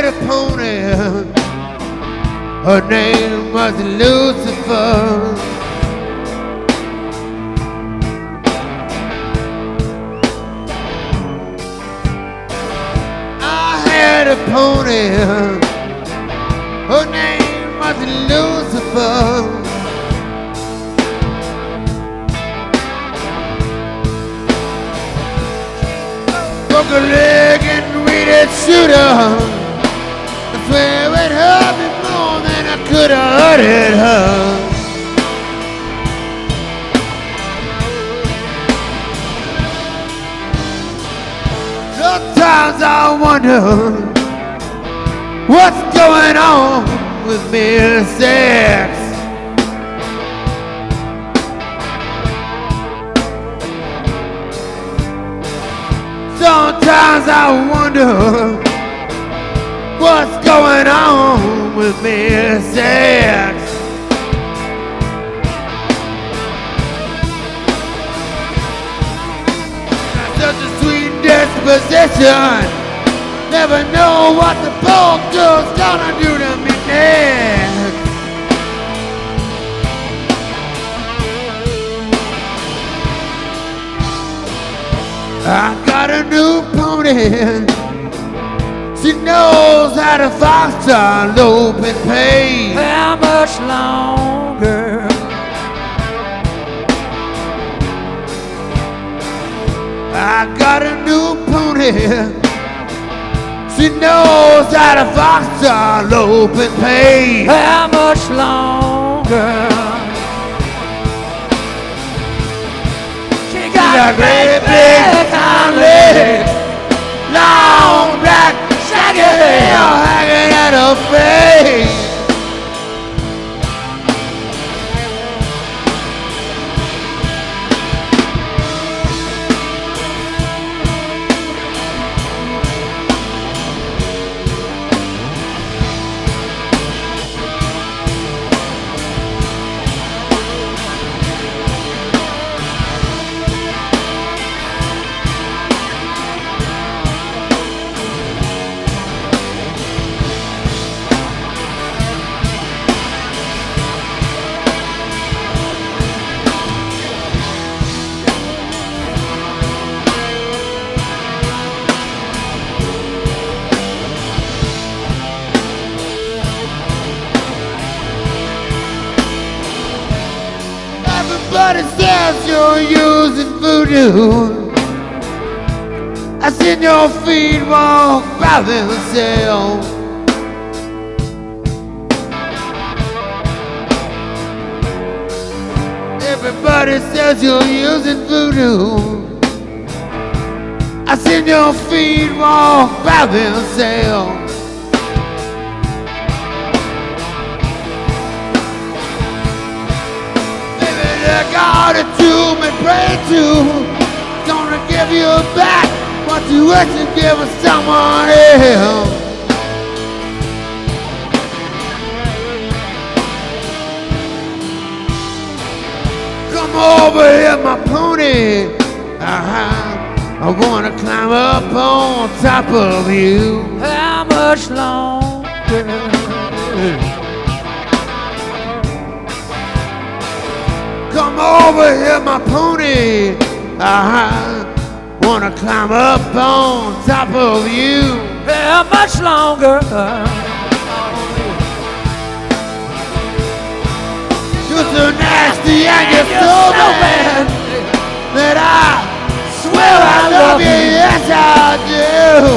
had a pony. Her name was Lucifer. I had a pony. Her name was Lucifer. Broke a leg and we did shoot her. I swear it hurt me more than I could have hurted her. Sometimes I wonder what's going on with me and sex. Sometimes I wonder what's going on with me and sex. Such a sweet disposition. Never know what the poor girl's gonna do to me next. I got a new pony. She knows how to fox our lope and pay. How much longer? I got a new pony. She knows how to fox our lope and pay. How much longer? She got great big hind legs, long black shaggy hair hanging at her face. Everybody says you're using voodoo. I seen your feet walk by themselves. Everybody says you're using voodoo. I seen your feet walk by themselves. God that you may pray to gonna give you back what you wish you give someone else. Come over here, my pony. I wanna climb up on top of you. How much longer? Come over here, my pony. I wanna climb up on top of you. How much longer? You're so nasty and you're so bad that I swear I love you, yes I do.